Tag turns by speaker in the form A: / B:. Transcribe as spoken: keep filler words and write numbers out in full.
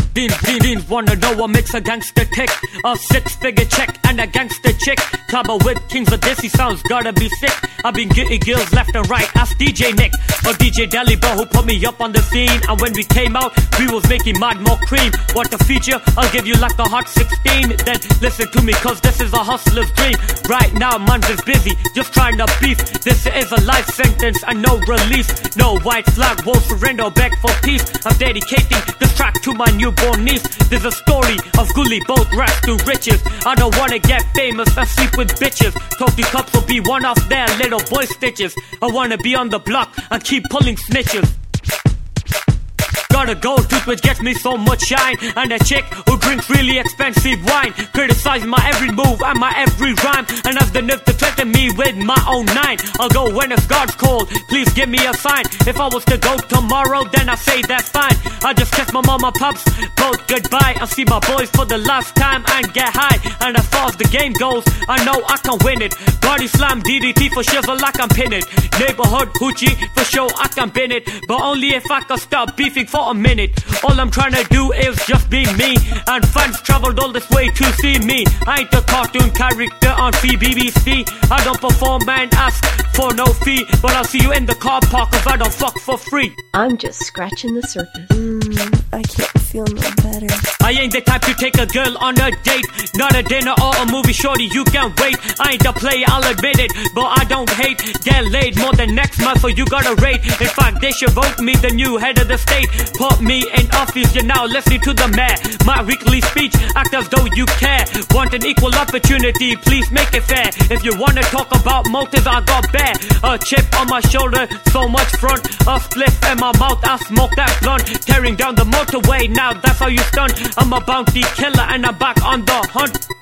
A: Dean, Dean, Dean wanna know what makes a gangster tick? A six-figure check and a gangster chick. Clubber with kings of dizzy sounds, gotta be sick. I've been getting girls left and right, ask D J Nick or D J Delibo who put me up on the scene. And when we came out, we was making mad more cream. What a feature, I'll give you like a hot sixteen. Then listen to me cause this is a hustler's dream. Right now, man's is busy, just trying to beef. This is a life sentence and no release. No white flag, won't surrender, beg for peace. I'm dedicating this track to my newborn niece. There's a story of Gully, both rags to riches. I don't wanna get famous and sleep with bitches. Trophy cups will be one off their little boy stitches. I wanna be on the block and keep pulling snitches. Got a gold tooth which gets me so much shine. And a chick who drinks really expensive wine. Criticize my every move and my every rhyme. And has the nerve to threaten me with my own nine. I'll go when it's God's call, please give me a sign. If I was to go tomorrow then I say that's fine. I just kiss my mama pops both goodbye. I see my boys for the last time and get high. And as far as the game goes, I know I can win it. Body slam, D D T for shizzle like I'm pinned. Neighborhood hoochie for sure I can bin it. But only if I can stop beefing for a minute. All I'm trying to do is just be me. And fans traveled all this way to see me. I ain't a cartoon character on B B C. I don't perform and ask for no fee. But I'll see you in the car park cause I don't fuck for free.
B: I'm just scratching the surface.
C: Mm, I can't feel no better.
A: I ain't the type to take a girl on a date. Not a dinner or a movie, shorty, you can wait. I ain't a player, I'll admit it, but I don't hate. Get laid more than next month, so you gotta rate. In fact, they should vote me the new head of the state. Put me in office, you're now listening to the mayor. My weekly speech, act as though you care. Want an equal opportunity, please make it fair. If you wanna talk about motives, I got bear. A chip on my shoulder, so much front. A spliff in my mouth, I smoke that blunt. Tearing down the motorway, now that's how you stunt. I'm a bounty killer and I'm back on the hunt.